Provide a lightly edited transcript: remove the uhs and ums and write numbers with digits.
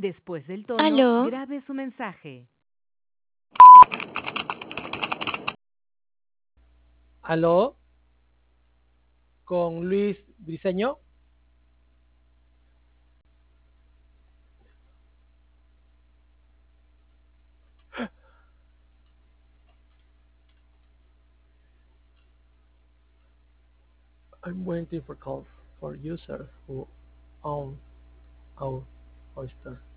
Después del tono, Aló, grabe su mensaje. Aló, con Luis Briseño. I'm waiting for calls for users who own our oyster.